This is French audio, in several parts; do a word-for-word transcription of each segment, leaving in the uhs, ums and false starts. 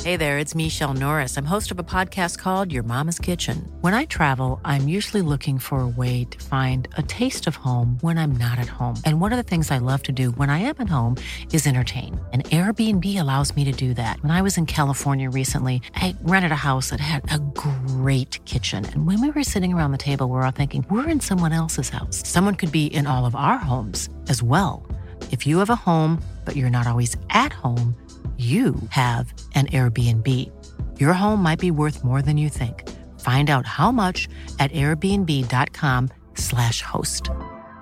Hey there, it's Michelle Norris. I'm host of a podcast called Your Mama's Kitchen. When I travel, I'm usually looking for a way to find a taste of home when I'm not at home. And one of the things I love to do when I am at home is entertain. And Airbnb allows me to do that. When I was in California recently, I rented a house that had a great kitchen. And when we were sitting around the table, we were all thinking, we're in someone else's house. Someone could be in all of our homes as well. If you have a home, but you're not always at home, you have an Airbnb. Your home might be worth more than you think. Find out how much at airbnb.com slash host.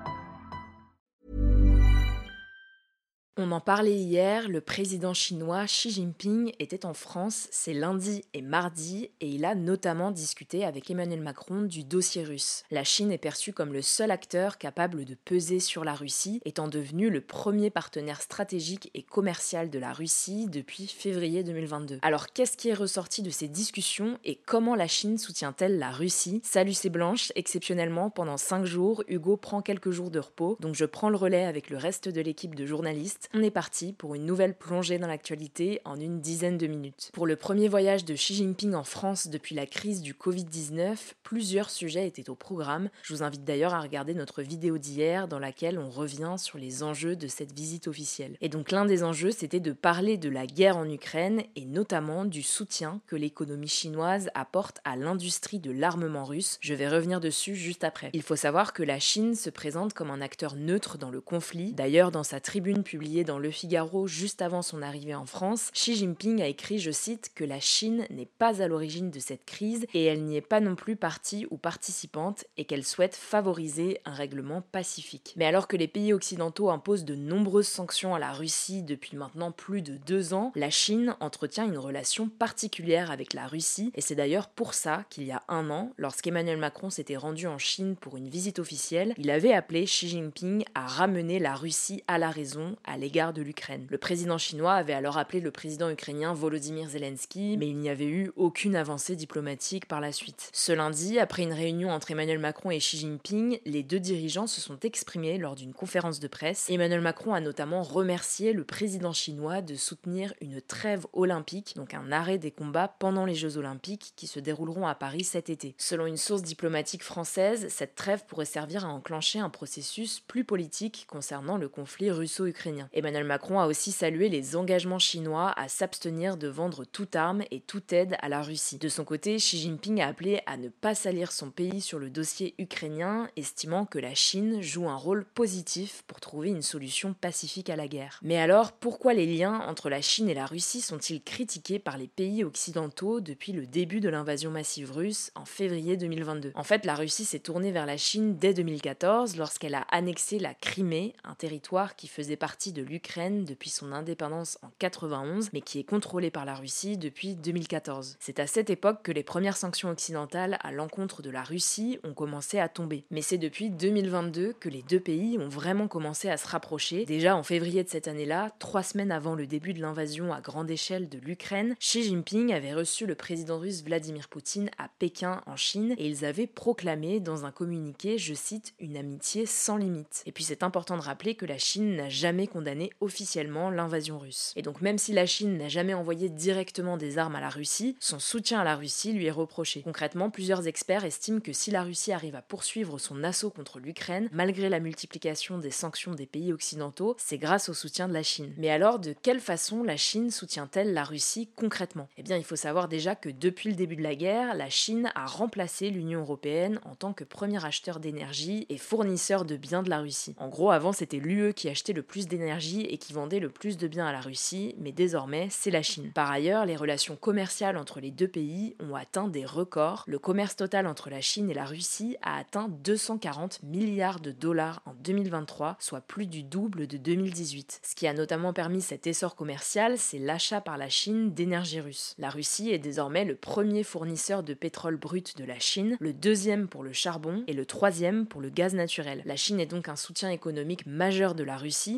On en parlait hier, le président chinois Xi Jinping était en France ces lundi et mardi et il a notamment discuté avec Emmanuel Macron du dossier russe. La Chine est perçue comme le seul acteur capable de peser sur la Russie, étant devenu le premier partenaire stratégique et commercial de la Russie depuis février deux mille vingt-deux. Alors qu'est-ce qui est ressorti de ces discussions et comment la Chine soutient-elle la Russie ? Salut, c'est Blanche, exceptionnellement pendant cinq jours, Hugo prend quelques jours de repos, donc je prends le relais avec le reste de l'équipe de journalistes. On est parti pour une nouvelle plongée dans l'actualité en une dizaine de minutes. Pour le premier voyage de Xi Jinping en France depuis la crise du covid dix-neuf, plusieurs sujets étaient au programme. Je vous invite d'ailleurs à regarder notre vidéo d'hier dans laquelle on revient sur les enjeux de cette visite officielle. Et donc l'un des enjeux, c'était de parler de la guerre en Ukraine et notamment du soutien que l'économie chinoise apporte à l'industrie de l'armement russe. Je vais revenir dessus juste après. Il faut savoir que la Chine se présente comme un acteur neutre dans le conflit. D'ailleurs, dans sa tribune publiée dans Le Figaro juste avant son arrivée en France, Xi Jinping a écrit, je cite, que la Chine n'est pas à l'origine de cette crise et elle n'y est pas non plus partie ou participante et qu'elle souhaite favoriser un règlement pacifique. Mais alors que les pays occidentaux imposent de nombreuses sanctions à la Russie depuis maintenant plus de deux ans, la Chine entretient une relation particulière avec la Russie et c'est d'ailleurs pour ça qu'il y a un an, lorsqu'Emmanuel Macron s'était rendu en Chine pour une visite officielle, il avait appelé Xi Jinping à ramener la Russie à la raison à l'égard de l'Ukraine. Le président chinois avait alors appelé le président ukrainien Volodymyr Zelensky, mais il n'y avait eu aucune avancée diplomatique par la suite. Ce lundi, après une réunion entre Emmanuel Macron et Xi Jinping, les deux dirigeants se sont exprimés lors d'une conférence de presse. Emmanuel Macron a notamment remercié le président chinois de soutenir une trêve olympique, donc un arrêt des combats pendant les Jeux olympiques qui se dérouleront à Paris cet été. Selon une source diplomatique française, cette trêve pourrait servir à enclencher un processus plus politique concernant le conflit russo-ukrainien. Emmanuel Macron a aussi salué les engagements chinois à s'abstenir de vendre toute arme et toute aide à la Russie. De son côté, Xi Jinping a appelé à ne pas salir son pays sur le dossier ukrainien, estimant que la Chine joue un rôle positif pour trouver une solution pacifique à la guerre. Mais alors, pourquoi les liens entre la Chine et la Russie sont-ils critiqués par les pays occidentaux depuis le début de l'invasion massive russe en février deux mille vingt-deux ? En fait, la Russie s'est tournée vers la Chine dès deux mille quatorze lorsqu'elle a annexé la Crimée, un territoire qui faisait partie de l'Ukraine depuis son indépendance en quatre-vingt-onze, mais qui est contrôlé par la Russie depuis deux mille quatorze. C'est à cette époque que les premières sanctions occidentales à l'encontre de la Russie ont commencé à tomber. Mais c'est depuis deux mille vingt-deux que les deux pays ont vraiment commencé à se rapprocher. Déjà en février de cette année-là, trois semaines avant le début de l'invasion à grande échelle de l'Ukraine, Xi Jinping avait reçu le président russe Vladimir Poutine à Pékin en Chine et ils avaient proclamé dans un communiqué, je cite, une amitié sans limite. Et puis c'est important de rappeler que la Chine n'a jamais condamné officiellement l'invasion russe. Et donc même si la Chine n'a jamais envoyé directement des armes à la Russie, son soutien à la Russie lui est reproché. Concrètement, plusieurs experts estiment que si la Russie arrive à poursuivre son assaut contre l'Ukraine, malgré la multiplication des sanctions des pays occidentaux, c'est grâce au soutien de la Chine. Mais alors, de quelle façon la Chine soutient-elle la Russie concrètement ? Eh bien, il faut savoir déjà que depuis le début de la guerre, la Chine a remplacé l'Union européenne en tant que premier acheteur d'énergie et fournisseur de biens de la Russie. En gros, avant, c'était l'U E qui achetait le plus d'énergie et qui vendait le plus de biens à la Russie, mais désormais, c'est la Chine. Par ailleurs, les relations commerciales entre les deux pays ont atteint des records. Le commerce total entre la Chine et la Russie a atteint deux cent quarante milliards de dollars en deux mille vingt-trois, soit plus du double de deux mille dix-huit. Ce qui a notamment permis cet essor commercial, c'est l'achat par la Chine d'énergie russe. La Russie est désormais le premier fournisseur de pétrole brut de la Chine, le deuxième pour le charbon et le troisième pour le gaz naturel. La Chine est donc un soutien économique majeur de la Russie, d'autant plus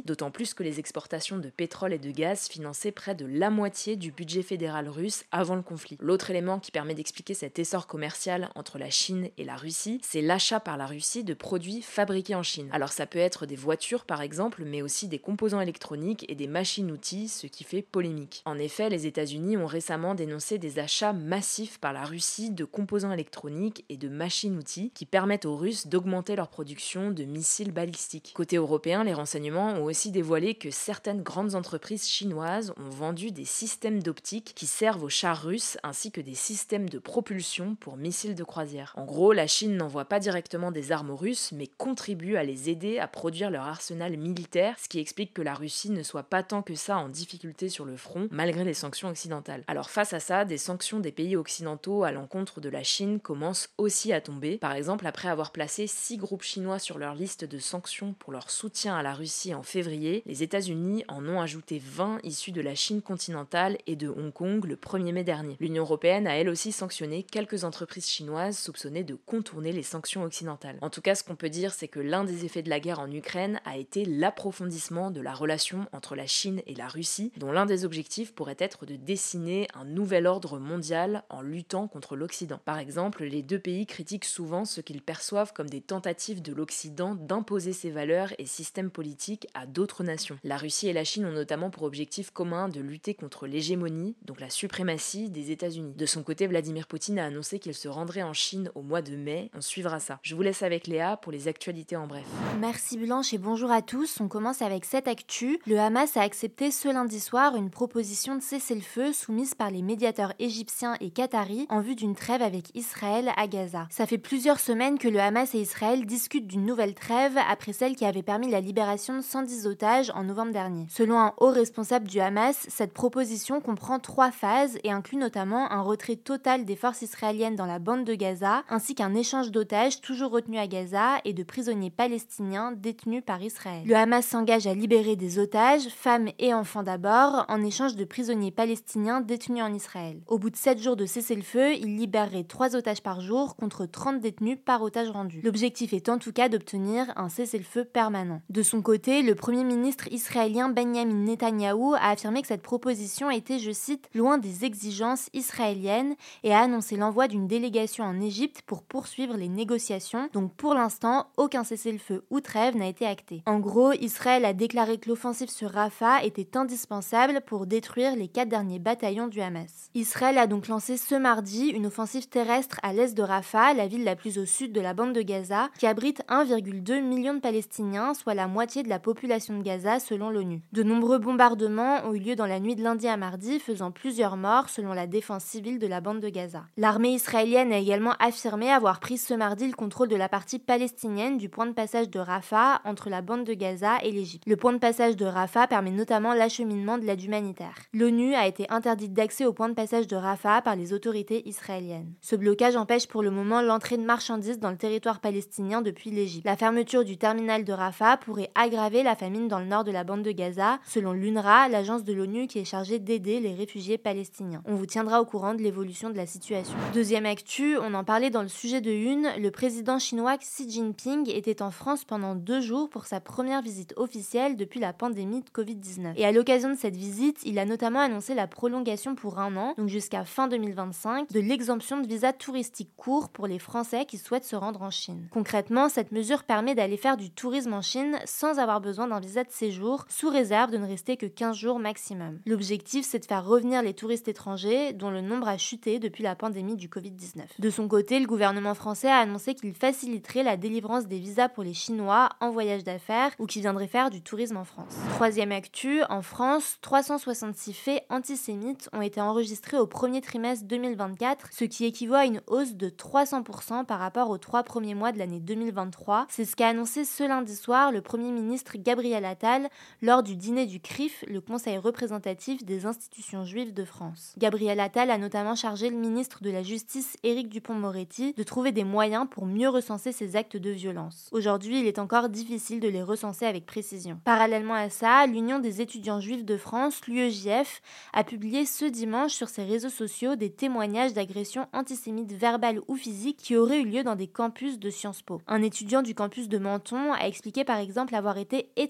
plus que les exportations de pétrole et de gaz finançaient près de la moitié du budget fédéral russe avant le conflit. L'autre élément qui permet d'expliquer cet essor commercial entre la Chine et la Russie, c'est l'achat par la Russie de produits fabriqués en Chine. Alors ça peut être des voitures par exemple, mais aussi des composants électroniques et des machines-outils, ce qui fait polémique. En effet, les États-Unis ont récemment dénoncé des achats massifs par la Russie de composants électroniques et de machines-outils qui permettent aux Russes d'augmenter leur production de missiles balistiques. Côté européen, les renseignements ont aussi dévoilé que certaines grandes entreprises chinoises ont vendu des systèmes d'optique qui servent aux chars russes ainsi que des systèmes de propulsion pour missiles de croisière. En gros, la Chine n'envoie pas directement des armes aux Russes, mais contribue à les aider à produire leur arsenal militaire, ce qui explique que la Russie ne soit pas tant que ça en difficulté sur le front, malgré les sanctions occidentales. Alors face à ça, des sanctions des pays occidentaux à l'encontre de la Chine commencent aussi à tomber. Par exemple, après avoir placé six groupes chinois sur leur liste de sanctions pour leur soutien à la Russie en février, les États-Unis en ont ajouté vingt issus de la Chine continentale et de Hong Kong le premier mai dernier. L'Union européenne a elle aussi sanctionné quelques entreprises chinoises soupçonnées de contourner les sanctions occidentales. En tout cas, ce qu'on peut dire, c'est que l'un des effets de la guerre en Ukraine a été l'approfondissement de la relation entre la Chine et la Russie, dont l'un des objectifs pourrait être de dessiner un nouvel ordre mondial en luttant contre l'Occident. Par exemple, les deux pays critiquent souvent ce qu'ils perçoivent comme des tentatives de l'Occident d'imposer ses valeurs et systèmes politiques à d'autres nations. La Russie et la Chine ont notamment pour objectif commun de lutter contre l'hégémonie, donc la suprématie des États-Unis. De son côté, Vladimir Poutine a annoncé qu'il se rendrait en Chine au mois de mai. On suivra ça. Je vous laisse avec Léa pour les actualités en bref. Merci Blanche et bonjour à tous. On commence avec cette actu. Le Hamas a accepté ce lundi soir une proposition de cessez-le-feu soumise par les médiateurs égyptiens et qataris en vue d'une trêve avec Israël à Gaza. Ça fait plusieurs semaines que le Hamas et Israël discutent d'une nouvelle trêve après celle qui avait permis la libération de cent dix otages en novembre dernier. Selon un haut responsable du Hamas, cette proposition comprend trois phases et inclut notamment un retrait total des forces israéliennes dans la bande de Gaza, ainsi qu'un échange d'otages toujours retenus à Gaza et de prisonniers palestiniens détenus par Israël. Le Hamas s'engage à libérer des otages, femmes et enfants d'abord, en échange de prisonniers palestiniens détenus en Israël. Au bout de sept jours de cessez-le-feu, il libérerait trois otages par jour contre trente détenus par otage rendu. L'objectif est en tout cas d'obtenir un cessez-le-feu permanent. De son côté, le premier ministre israélien Benjamin Netanyahou a affirmé que cette proposition était, je cite, loin des exigences israéliennes et a annoncé l'envoi d'une délégation en Égypte pour poursuivre les négociations. Donc pour l'instant, aucun cessez-le-feu ou trêve n'a été acté. En gros, Israël a déclaré que l'offensive sur Rafah était indispensable pour détruire les quatre derniers bataillons du Hamas. Israël a donc lancé ce mardi une offensive terrestre à l'est de Rafah, la ville la plus au sud de la bande de Gaza, qui abrite un virgule deux million de Palestiniens, soit la moitié de la population de Gaza selon l'ONU. De nombreux bombardements ont eu lieu dans la nuit de lundi à mardi, faisant plusieurs morts selon la défense civile de la bande de Gaza. L'armée israélienne a également affirmé avoir pris ce mardi le contrôle de la partie palestinienne du point de passage de Rafah entre la bande de Gaza et l'Égypte. Le point de passage de Rafah permet notamment l'acheminement de l'aide humanitaire. L'ONU a été interdite d'accès au point de passage de Rafah par les autorités israéliennes. Ce blocage empêche pour le moment l'entrée de marchandises dans le territoire palestinien depuis l'Égypte. La fermeture du terminal de Rafah pourrait aggraver la famine dans le nord de la bande de Gaza, selon l'U N R W A, l'agence de l'ONU qui est chargée d'aider les réfugiés palestiniens. On vous tiendra au courant de l'évolution de la situation. Deuxième actu, on en parlait dans le sujet de une, le président chinois Xi Jinping était en France pendant deux jours pour sa première visite officielle depuis la pandémie de covid dix-neuf. Et à l'occasion de cette visite, il a notamment annoncé la prolongation pour un an, donc jusqu'à fin deux mille vingt-cinq, de l'exemption de visa touristique court pour les Français qui souhaitent se rendre en Chine. Concrètement, cette mesure permet d'aller faire du tourisme en Chine sans avoir besoin d'un visa de séjour, sous réserve de ne rester que quinze jours maximum. L'objectif, c'est de faire revenir les touristes étrangers, dont le nombre a chuté depuis la pandémie du covid dix-neuf. De son côté, le gouvernement français a annoncé qu'il faciliterait la délivrance des visas pour les Chinois en voyage d'affaires ou qui viendraient faire du tourisme en France. Troisième actu, en France, trois cent soixante-six faits antisémites ont été enregistrés au premier trimestre deux mille vingt-quatre, ce qui équivaut à une hausse de trois cents pour cent par rapport aux trois premiers mois de l'année deux mille vingt-trois. C'est ce qu'a annoncé ce lundi soir le Premier ministre Gabriel Attal lors du dîner du C R I F, le Conseil représentatif des institutions juives de France. Gabriel Attal a notamment chargé le ministre de la Justice Éric Dupond-Moretti de trouver des moyens pour mieux recenser ces actes de violence. Aujourd'hui, il est encore difficile de les recenser avec précision. Parallèlement à ça, l'Union des étudiants juifs de France, l'U E J F, a publié ce dimanche sur ses réseaux sociaux des témoignages d'agressions antisémites verbales ou physiques qui auraient eu lieu dans des campus de Sciences Po. Un étudiant du campus de Menton a expliqué par exemple avoir été étranglé par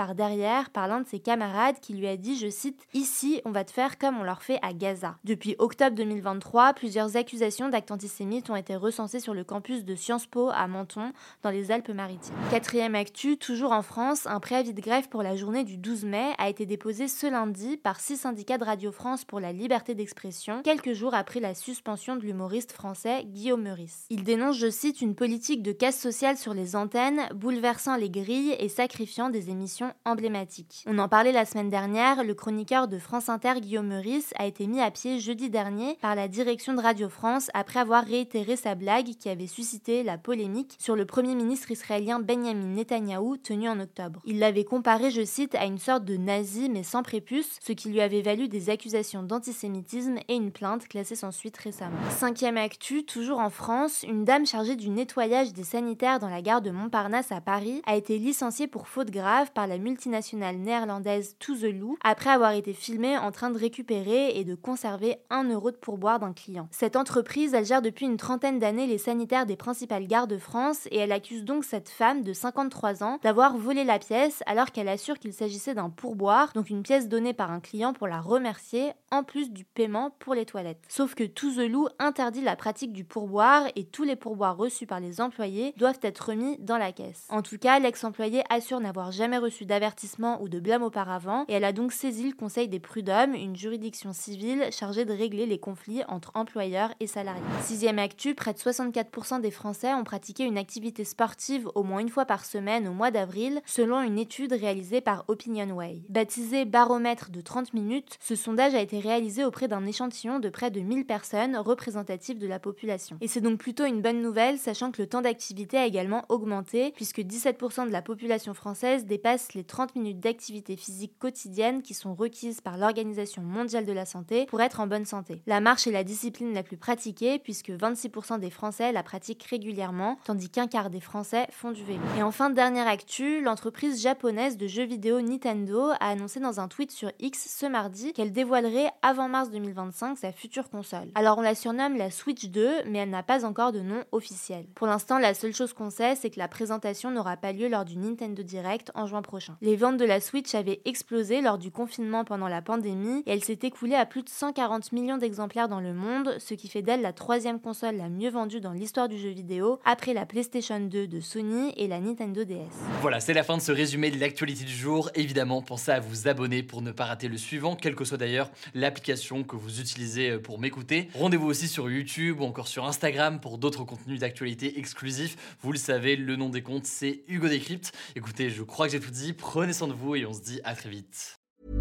par derrière par l'un de ses camarades qui lui a dit, je cite, « Ici, on va te faire comme on leur fait à Gaza ». Depuis octobre deux mille vingt-trois, plusieurs accusations d'actes antisémites ont été recensées sur le campus de Sciences Po à Menton, dans les Alpes-Maritimes. Quatrième actu, toujours en France, un préavis de grève pour la journée du douze mai a été déposé ce lundi par six syndicats de Radio France pour la liberté d'expression, quelques jours après la suspension de l'humoriste français Guillaume Meurice. Il dénonce, je cite, une politique de casse sociale sur les antennes, bouleversant les grilles et sacrifiant des émissions emblématiques. On en parlait la semaine dernière, le chroniqueur de France Inter Guillaume Meurice a été mis à pied jeudi dernier par la direction de Radio France après avoir réitéré sa blague qui avait suscité la polémique sur le premier ministre israélien Benjamin Netanyahou tenu en octobre. Il l'avait comparé, je cite, à une sorte de nazi mais sans prépuce, ce qui lui avait valu des accusations d'antisémitisme et une plainte classée sans suite récemment. Cinquième actu, toujours en France, une dame chargée du nettoyage des sanitaires dans la gare de Montparnasse à Paris a été licenciée pour faute grave par la multinationale néerlandaise To The Loo après avoir été filmée en train de récupérer et de conserver un euro de pourboire d'un client. Cette entreprise, elle gère depuis une trentaine d'années les sanitaires des principales gares de France et elle accuse donc cette femme de cinquante-trois ans d'avoir volé la pièce alors qu'elle assure qu'il s'agissait d'un pourboire, donc une pièce donnée par un client pour la remercier en plus du paiement pour les toilettes. Sauf que To The Loo interdit la pratique du pourboire et tous les pourboires reçus par les employés doivent être remis dans la caisse. En tout cas, l'ex-employé assure n'avoir jamais reçu d'avertissement ou de blâme auparavant et elle a donc saisi le Conseil des prud'hommes, une juridiction civile chargée de régler les conflits entre employeurs et salariés. Sixième actu, près de soixante-quatre pour cent des Français ont pratiqué une activité sportive au moins une fois par semaine au mois d'avril, selon une étude réalisée par Opinionway. Baptisé baromètre de trente minutes, ce sondage a été réalisé auprès d'un échantillon de près de mille personnes représentatives de la population. Et c'est donc plutôt une bonne nouvelle, sachant que le temps d'activité a également augmenté, puisque dix-sept pour cent de la population française dépasse les trente minutes d'activité physique quotidienne qui sont requises par l'Organisation mondiale de la santé pour être en bonne santé. La marche est la discipline la plus pratiquée, puisque vingt-six pour cent des Français la pratiquent régulièrement, tandis qu'un quart des Français font du vélo. Et enfin, dernière actu, l'entreprise japonaise de jeux vidéo Nintendo a annoncé dans un tweet sur X ce mardi qu'elle dévoilerait avant mars deux mille vingt-cinq sa future console. Alors on la surnomme la Switch deux, mais elle n'a pas encore de nom officiel. Pour l'instant, la seule chose qu'on sait, c'est que la présentation n'aura pas lieu lors du Nintendo Direct en juin prochain. Les ventes de la Switch avaient explosé lors du confinement pendant la pandémie et elle s'est écoulée à plus de cent quarante millions d'exemplaires dans le monde, ce qui fait d'elle la troisième console la mieux vendue dans l'histoire du jeu vidéo, après la PlayStation deux de Sony et la Nintendo D S. Voilà, c'est la fin de ce résumé de l'actualité du jour. Évidemment, pensez à vous abonner pour ne pas rater le suivant, quelle que soit d'ailleurs l'application que vous utilisez pour m'écouter. Rendez-vous aussi sur YouTube ou encore sur Instagram pour d'autres contenus d'actualité exclusifs. Vous le savez, le nom des comptes, c'est Hugo Décrypte. Écoutez, je crois que j'ai tout dit. Prenez soin de vous et on se dit à très vite.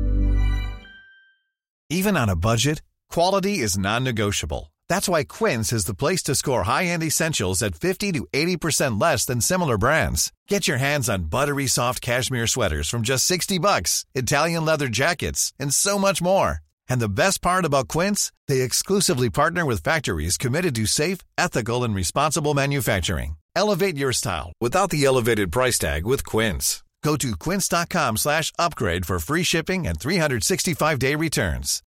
Even on a budget, quality is non-negotiable. That's why Quince is the place to score high-end essentials at fifty to eighty percent less than similar brands. Get your hands on buttery soft cashmere sweaters from just sixty bucks, Italian leather jackets, and so much more. And the best part about Quince, they exclusively partner with factories committed to safe, ethical, and responsible manufacturing. Elevate your style without the elevated price tag with Quince. Go to quince.com slash upgrade for free shipping and three sixty-five day returns.